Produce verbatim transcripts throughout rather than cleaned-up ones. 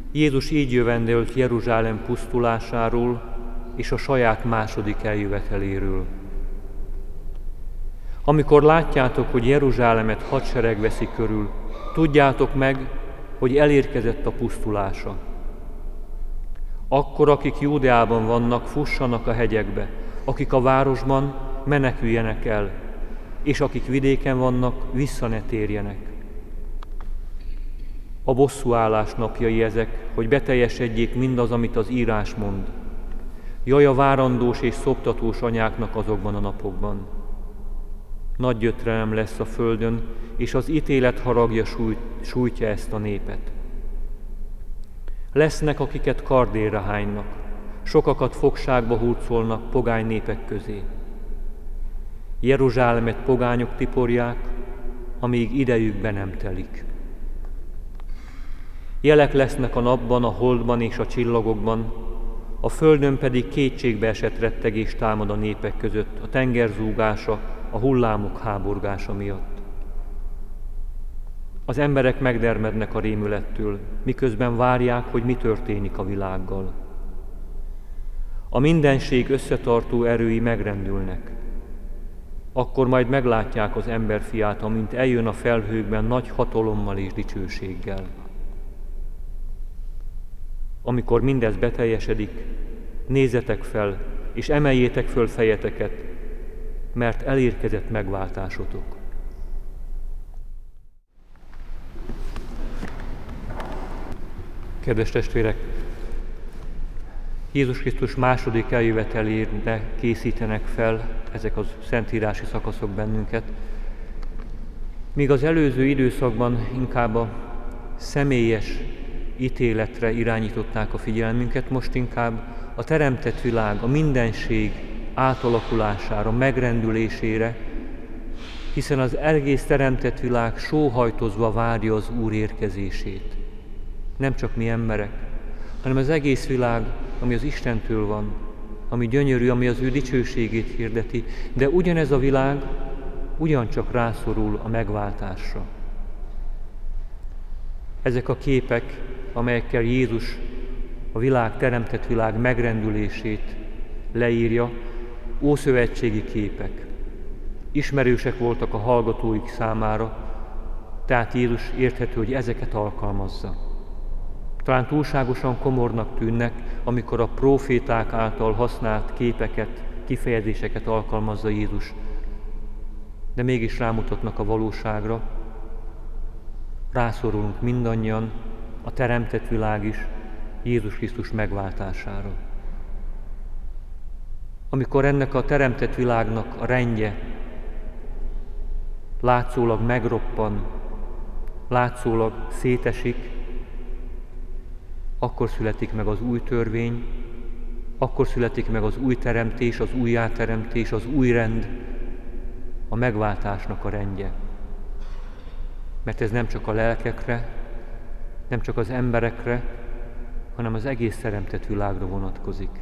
Jézus így jövendőlt Jeruzsálem pusztulásáról és a saját második eljöveteléről. Amikor látjátok, hogy Jeruzsálemet hadsereg veszi körül, tudjátok meg, hogy elérkezett a pusztulása. Akkor, akik Júdeában vannak, fussanak a hegyekbe, akik a városban, meneküljenek el, és akik vidéken vannak, vissza ne térjenek. A bosszúállás napjai ezek, hogy beteljesedjék mindaz, amit az írás mond. Jaj a várandós és szoptatós anyáknak azokban a napokban. Nagy gyötrelem lesz a földön, és az ítélet haragja sújt, sújtja ezt a népet. Lesznek, akiket kardérre hánynak, sokakat fogságba hurcolnak pogány népek közé. Jeruzsálemet pogányok tiporják, amíg idejük be nem telik. Jelek lesznek a napban, a holdban és a csillagokban, a földön pedig kétségbe esett rettegés támad a népek között, a tenger zúgása, a hullámok háborgása miatt. Az emberek megdermednek a rémülettől, miközben várják, hogy mi történik a világgal. A mindenség összetartó erői megrendülnek. Akkor majd meglátják az emberfiát, amint eljön a felhőkben nagy hatalommal és dicsőséggel. Amikor mindez beteljesedik, nézzetek fel, és emeljétek föl fejeteket, mert elérkezett megváltásotok. Kedves testvérek! Jézus Krisztus második eljövetelére készítenek fel ezek a szentírási szakaszok bennünket, míg az előző időszakban inkább a személyes ítéletre irányították a figyelmünket, most inkább a teremtett világ, a mindenség átalakulására, megrendülésére, hiszen az egész teremtett világ sóhajtozva várja az Úr érkezését. Nem csak mi emberek, hanem az egész világ, ami az Istentől van, ami gyönyörű, ami az ő dicsőségét hirdeti, de ugyanez a világ ugyancsak rászorul a megváltásra. Ezek a képek, amelyekkel Jézus a világ, teremtett világ megrendülését leírja, ószövetségi képek. Ismerősek voltak a hallgatóik számára, tehát Jézus érthető, hogy ezeket alkalmazza. Talán túlságosan komornak tűnnek, amikor a próféták által használt képeket, kifejezéseket alkalmazza Jézus, de mégis rámutatnak a valóságra. Rászorulunk mindannyian, a teremtett világ is, Jézus Krisztus megváltására. Amikor ennek a teremtett világnak a rendje látszólag megroppan, látszólag szétesik, akkor születik meg az új törvény, akkor születik meg az új teremtés, az újjáteremtés, az új rend, a megváltásnak a rendje. Mert ez nem csak a lelkekre, nem csak az emberekre, hanem az egész teremtett világra vonatkozik.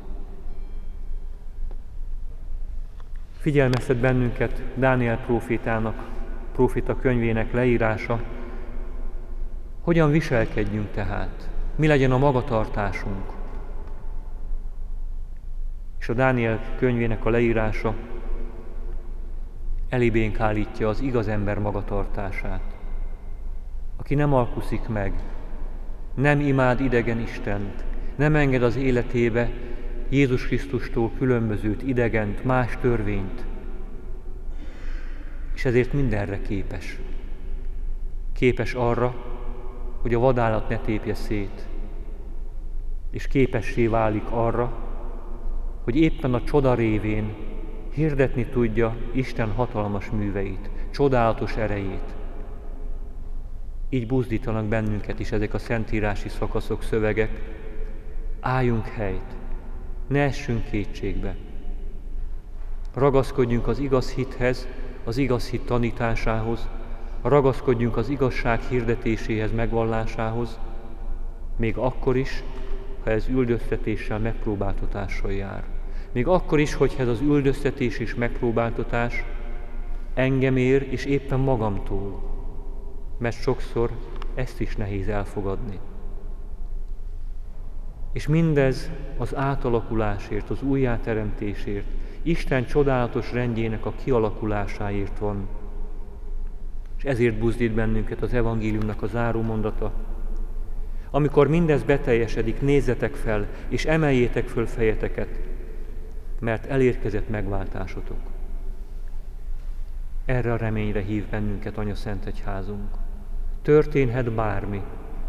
Figyelmeztet bennünket Dániel prófétának, próféta könyvének leírása, hogyan viselkedjünk tehát, mi legyen a magatartásunk. És a Dániel könyvének a leírása elébénk állítja az igaz ember magatartását, aki nem alkuszik meg, nem imád idegen Istent, nem enged az életébe Jézus Krisztustól különbözőt, idegent, más törvényt, és ezért mindenre képes. Képes arra, hogy a vadállat ne tépje szét, és képessé válik arra, hogy éppen a csoda révén hirdetni tudja Isten hatalmas műveit, csodálatos erejét. Így buzdítanak bennünket is ezek a szentírási szakaszok, szövegek. Álljunk helyt, ne essünk kétségbe. Ragaszkodjunk az igaz hithez, az igaz hit tanításához, ragaszkodjunk az igazság hirdetéséhez, megvallásához, még akkor is, ha ez üldöztetéssel, megpróbáltatással jár. Még akkor is, hogyha ez az üldöztetés és megpróbáltatás engem ér, és éppen magamtól, mert sokszor ezt is nehéz elfogadni. És mindez az átalakulásért, az újjáteremtésért, Isten csodálatos rendjének a kialakulásáért van. És ezért buzdít bennünket az evangéliumnak a záró mondata. Amikor mindez beteljesedik, nézzetek fel, és emeljétek föl fejeteket, mert elérkezett megváltásotok. Erre a reményre hív bennünket Anya Szent Egyházunk. Történhet bármi.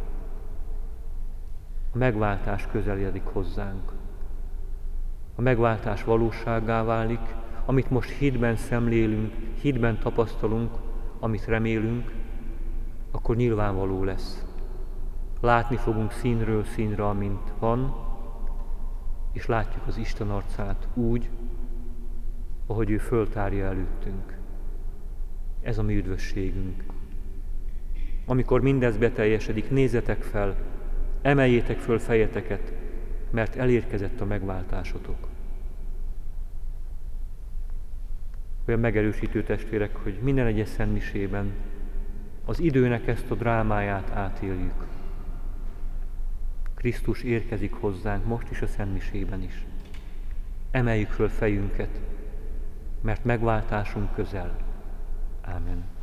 A megváltás közeledik hozzánk. A megváltás valósággá válik, amit most hitben szemlélünk, hitben tapasztalunk, amit remélünk, akkor nyilvánvaló lesz. Látni fogunk színről színre, amint van, és látjuk az Isten arcát úgy, ahogy ő föltárja előttünk. Ez a mi üdvösségünk. Amikor mindez beteljesedik, nézzetek fel, emeljétek föl fejeteket, mert elérkezett a megváltásotok. Olyan megerősítő testvérek, hogy minden egyes szentmisében az időnek ezt a drámáját átéljük. Krisztus érkezik hozzánk most is a szentmisében is. Emeljük föl fejünket, mert megváltásunk közel. Ámen.